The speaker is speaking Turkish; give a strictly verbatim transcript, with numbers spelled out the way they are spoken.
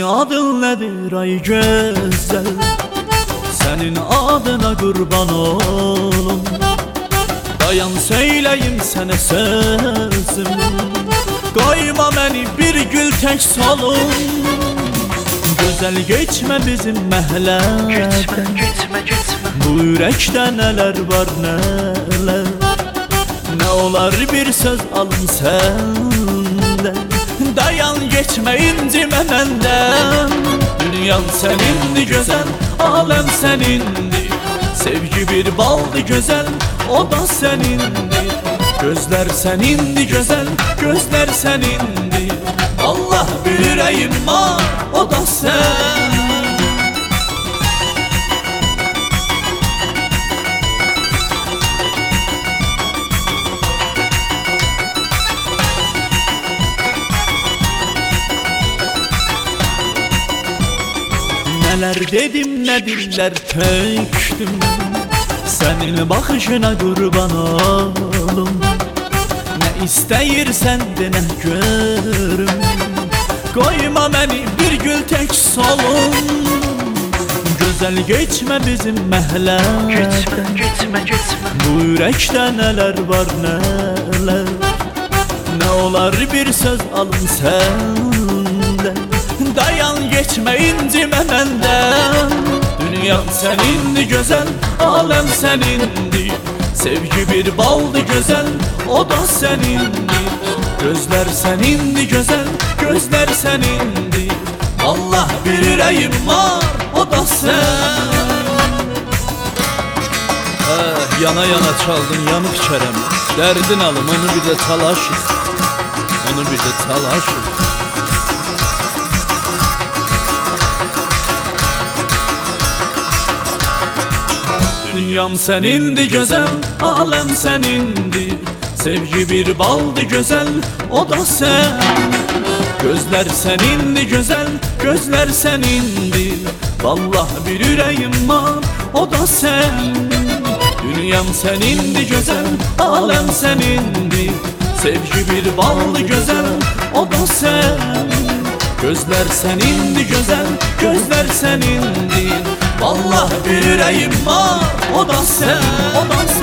adın nedir ay güzel? Senin adına kurban olum. Dayan söyleyeyim sana sözüm, koyma beni bir gül tek solum. Güzel geçme bizim məhəllədən, Gitme, gitme, gitme. bu yürekte neler var neler. Ne olar bir söz alın senden, dayan geçme incime benden. Dünyam senindi güzel, alem senindi. Sevgi bir baldı güzel, o da senindi. Gözler senindi güzel, gözler senindi. Allah bir yüreğim var, o da sen. Neler dedim ne diller töktüm, senin bakışına kurban olum. Ne isteyirsen de ne görüm, koyma beni bir gül tek solum. Güzel geçme bizim məhəllədən, Gitme, gitme, gitme. bu yürekte neler var neler. Ne olar bir söz alın senden, dayan geçme incime benden. Dünyam senindi güzel, alem senindi. Sevgi bir baldı güzel, o da senindi. Gözler senindi güzel, gözler senindi. Allah bir yüreğim var, o da sen. Eh, yana yana çaldın yanık çerem, derdin alım onu bir de talaşır, onu bir de talaşır. Dünyam senindi güzel, alem senindi. Sevgi bir baldı güzel, o da sen. Gözler senindi güzel, gözler senindi. Vallahi bir yüreğim var, o da sen. Dünyam senindi güzel, alem senindi. Sevgi bir baldı güzel, o da sen. Gözler senindi güzel, gözler senindi. Vallahi bir yüreğim var, o da sen, o da sen.